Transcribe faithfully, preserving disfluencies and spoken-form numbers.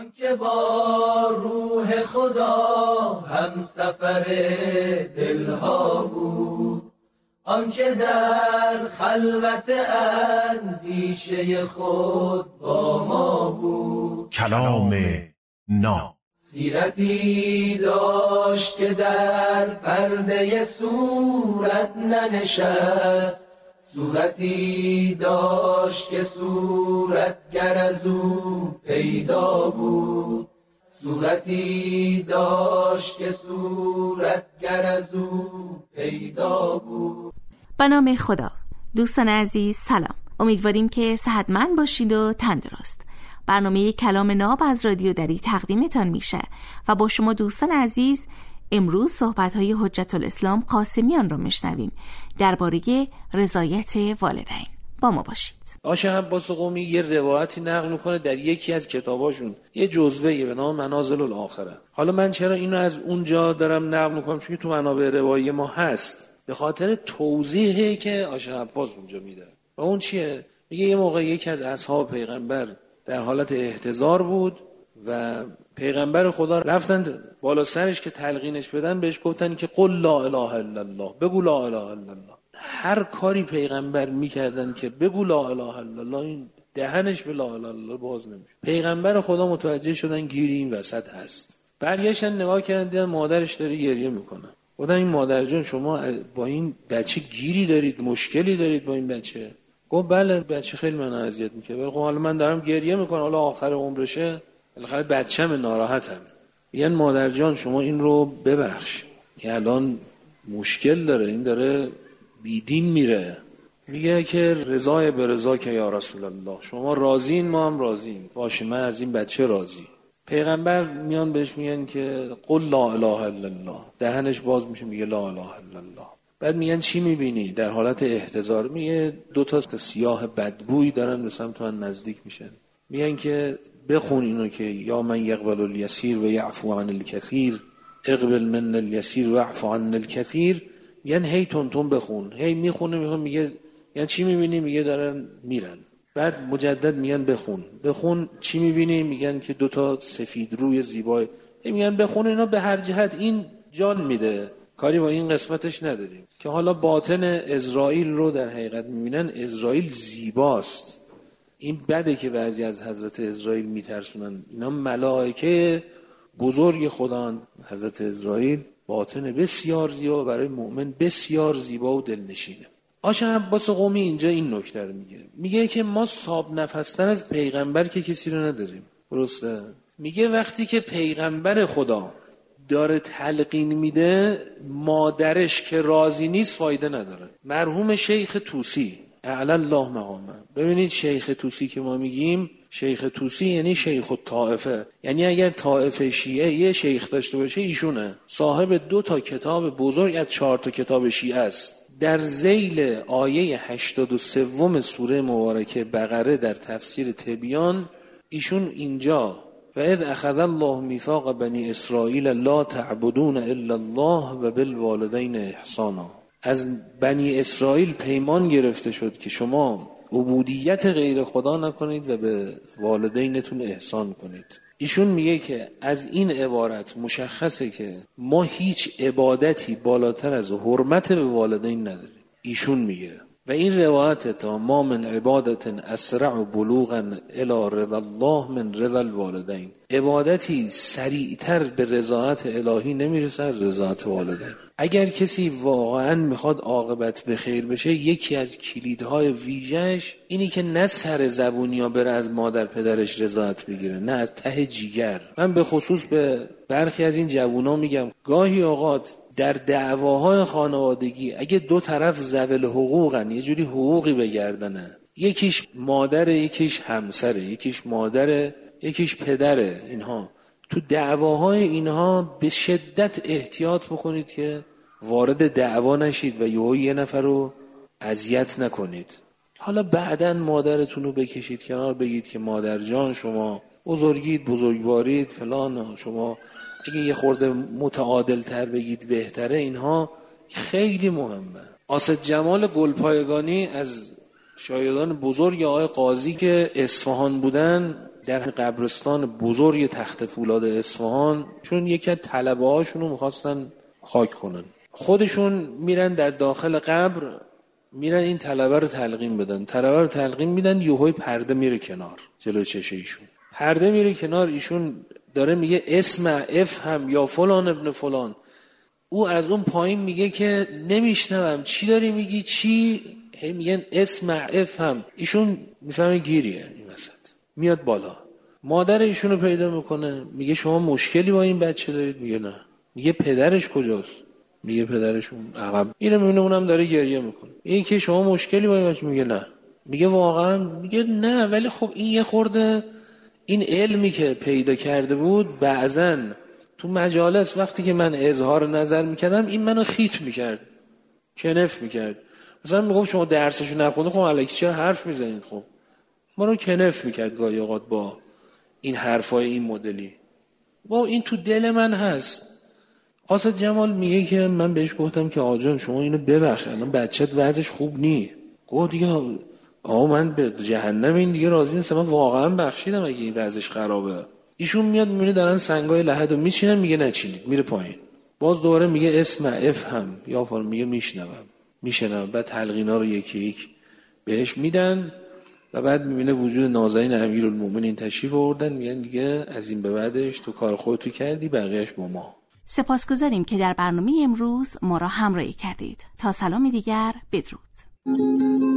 آنکه با روح خدا هم سفر دلها بود، آنکه در خلوت اندیشه خود با ما بود. کلام نا سیرتی داشت که در پرده صورت ننشست، صورتی داشت که صورتگر از او پیدا بود، صورتی داشت که صورتگر از او پیدا بود. به نام خدا. دوستان عزیز سلام، امیدواریم که صحتمند باشید و تندرست. برنامه کلام ناب از رادیو دری تقدیمتان میشه و با شما دوستان عزیز امروز صحبت‌های حجت الاسلام قاسمیان رو میشنویم درباره رضایت والدین. با ما باشید. آشه عباس قمی یه روایتی نقل میکنه در یکی از کتاباشون، یه جزوه‌ای به نام منازل الاخره. حالا من چرا اینو از اونجا دارم نقل میکنم؟ چون تو منابع روایی ما هست، به خاطر توضیحی که آشه عباس اونجا میده. و اون چیه؟ میگه یه موقع یکی از اصحاب پیغمبر در حالت احتضار بود و پیغمبر خدا رفتن بالا سرش که تلقینش بدن، بهش گفتن که قل لا اله الا الله، بگو لا اله الا الله. هر کاری پیغمبر میکردن که بگو لا اله الا الله، این دهنش به لا اله الا الله باز نمیشه. پیغمبر خدا متوجه شدن گیری این وسط هست، برگشتن نگاه کردن دیدن مادرش داره گریه میکنه. گفتن این مادر جان شما با این بچه گیری دارید، مشکلی دارید با این بچه؟ گفت بله بچه خیلی من اذیت میکنه. ولی خب حالا من دارم گریه میکنم، حالا آخر عمرشه، بالاخره بچه‌م ناراحتم. میگن مادر جان شما این رو ببخش، این الان مشکل داره، این داره بیدین میره. میگه که رضای به رضا که یا رسول الله، شما راضین ما هم راضیم، باشه من از این بچه راضی. پیغمبر میان بهش میگن که قل لا اله الا الله، دهنش باز میشه میگه لا اله الا الله. بعد میگن چی میبینی؟ در حالت احتضار میگه دو تا سیاه بدبوی دارن به سمت من نزدیک میشن. میگن که بخون اینو که یا من یقبل الیسیر و یعفو عن الکثیر، اقبل من الیسیر و یعفو عن الکثیر. میگن هی تون تون بخون. هی میخونه میخونه میگه یعنی چی میبینی؟ میگه دارن میرن. بعد مجدد میگن بخون بخون. چی میبینی؟ میگن که دو تا سفید روی زیبای. میگن بخون اینا، به هر جهت این جان میده، کاری با این قسمتش نداریم. که حالا باطن اسرائیل رو در حقیقت میبینن، اسرائیل زیباست. این بده که بعضی از حضرت اسرائیل میترسونن، اینا ملائکه بزرگ خدان. حضرت اسرائیل باطن بسیار زیبا، برای مؤمن بسیار زیبا و دلنشینه. آشه عباس قمی اینجا این نکته رو میگه، میگه که ما صاحب نفستن از پیغمبر که کسی رو نداریم، درسته؟ میگه وقتی که پیغمبر خدا داره تلقین میده، مادرش که راضی نیست فایده نداره. مرحوم شیخ طوسی اعلی الله مقامه، ببینید شیخ طوسی که ما میگیم، شیخ طوسی یعنی شیخ الطائفه، یعنی اگر طائفه شیعه یه شیخ داشته باشه ایشونه. صاحب دو تا کتاب بزرگ از چهار تا کتاب شیعه است. در ذیل آیه هشتاد و سوم سوره مبارکه بقره در تفسیر تبیان ایشون اینجا و اذ اخذ الله میثاق بنی اسرائیل لا تعبدون الا الله و بالوالدین احسانا، از بنی اسرائیل پیمان گرفته شد که شما عبودیت غیر خدا نکنید و به والدینتون احسان کنید. ایشون میگه که از این عبارت مشخصه که ما هیچ عبادتی بالاتر از حرمت به والدین نداریم. ایشون میگه و این روایت تا ما من عبادت اسرع بلوغا الی رضا الله من رضا الوالدین، عبادتی سریعتر به رضایت الهی نمیرسه از رضایت والدین. اگر کسی واقعا میخواد عاقبت به خیر بشه، یکی از کلیدهای ویژه‌اش اینی که نه سر زبونیا بره از مادر پدرش رضایت بگیره، نه از ته جیگر. من به خصوص به برخی از این جوونا میگم گاهی اوقات در دعواهای خانوادگی اگه دو طرف ذوی حقوقن، یه جوری حقوقی بگردنه، یکیش مادره، یکیش همسره، یکیش مادره، یکیش پدره، اینها تو دعواهای اینها به شدت احتیاط بکنید که وارد دعوا نشید و یهو یه نفر رو اذیت نکنید. حالا بعداً مادرتون رو بکشید کنار، بگید که مادر جان شما بزرگید، بزرگوارید فلان، شما اگه یه خورده متعادل تر بگید بهتره. اینها خیلی مهمه. آسد جمال گلپایگانی از شایدان بزرگ آقای قاضی که اصفهان بودن در قبرستان بزرگ تخت فولاد اصفهان، چون یکی از طلبه هاشونو میخواستن خاک کنن، خودشون میرن در داخل قبر، میرن این طلبه رو تلقین بدن، طلبه رو تلقین میدن، یهوی پرده میره کنار جلو چشه ایشون، پرده میره کنار، ایشون داره میگه اسم افهم یا فلان ابن فلان، او از اون پایین میگه که نمیشنوم چی داری میگی چی، هی میگن اسم افهم، ایشون میفهمه گیریه این وسط، میاد بالا، مادر ایشون رو پیدا میکنه، میگه شما مشکلی با این بچه دارید؟ میگه نه. میگه پدرش کجاست؟ میگه پدرش اون عقب. میره میبینه اونم داره گریه میکنه، میگه که شما مشکلی با این بچه؟ میگه نه. میگه واقعا؟ میگه نه، ولی خب این یه خورده این علمی که پیدا کرده بود بعضن تو مجالس وقتی که من اظهار نظر میکردم این منو خیت میکرد، کنف میکرد، مثلا میگم شما درسشو نخونید، خب الکی چرا حرف میزنید؟ خب ما رو کنف میکرد گاهی اوقات با این حرفای این مدلی. با این تو دل من هست. آسد جمال میگه که من بهش گفتم که آقا جان شما اینو ببخش، الان بچت وضعش خوب نی. گفت دیگه آقا من به جهنم این دیگه راضی نیستم، من واقعا بخشیدم اگه این وضعش خرابه. ایشون میاد میبینه دارن سنگای لحدو میچینن، میگه نچینید، میره پایین. باز دوباره میگه اسم افهم یا فلان، میگه میشنوم میشنوم. بعد تلقینا رو یکی یک بهش میدن و بعد میبینه وجود نازنین امیرالمومنین تشریف آوردن، میگن دیگه از این به بعدش تو کار خودتو کردی، بقیه‌اش با ما. سپاسگزاریم که در برنامه امروز ما را همراهی کردید. تا سلامی دیگر، بدرود.